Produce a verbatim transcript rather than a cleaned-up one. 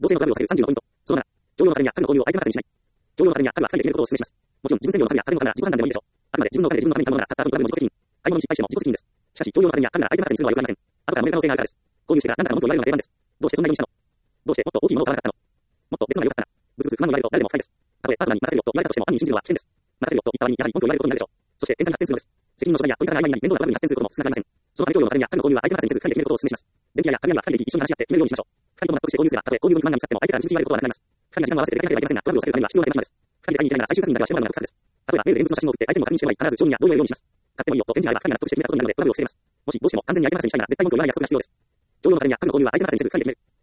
同性のトラブルを避けるさんじゅうのポイント。そのなな、常用の家電や家具の購入を相手の話にしない。常用の家電や家具は二人で決めることをお勧めします。もちろん、自分専用の家電や家具の買い物なら自己判断でもいいでしょう。あくまで自分のお金で自分のために買うものなら、買った後にトラブルも自己責任。買い物に失敗しても自己責任です。しかし、常用の家電や家具なら相手の話にするのは良くありません。後から揉める可能性があるからです。購入してから何かの文句を言われるのが定番です。どうしてそんなにしたの？どうしてもっと大きいものを買わなかったの？もっと別のが良かったな。ブツブツ不満に言われると誰でも不快です。たとえパートナーに任せるよと言われたとしても犯人に信じるのは危険です。任せるよと言った割にやはり文句を言われることになるでしょう。そして喧嘩に発展するのです。責任の所在や取り方が曖昧になり面倒なトラブルに発展することも少なくありません。そのため共用の家電や家具の購入は相手の話にせず二人で決めることをお勧めします。電気屋や家具屋は二人で一緒に話し合って決めるようにしましょう。二人とも納得して購入すれば、たとえ購入後に不満が見つかっても相手からにじみ言われることはなくなります。二人が時間を合わせて出かけなければいけませんが、トラブルを避けるためには必要な手間暇です。二人で買いに行けないなら最終確認だけはしてもらうのが得策です。例えばメールで現物の写真を送って相手にも確認してもらい、必ず承認や同意を得るようにします。買ってもいいよと返事があれば二人が納得して決めたことになるのでトラブルを防げます。もしどうしても完全に相手の話にしたいなら絶対文句を言わない約束が必要です。常用の家電や家具の購入は相手の話にせず二人で決める。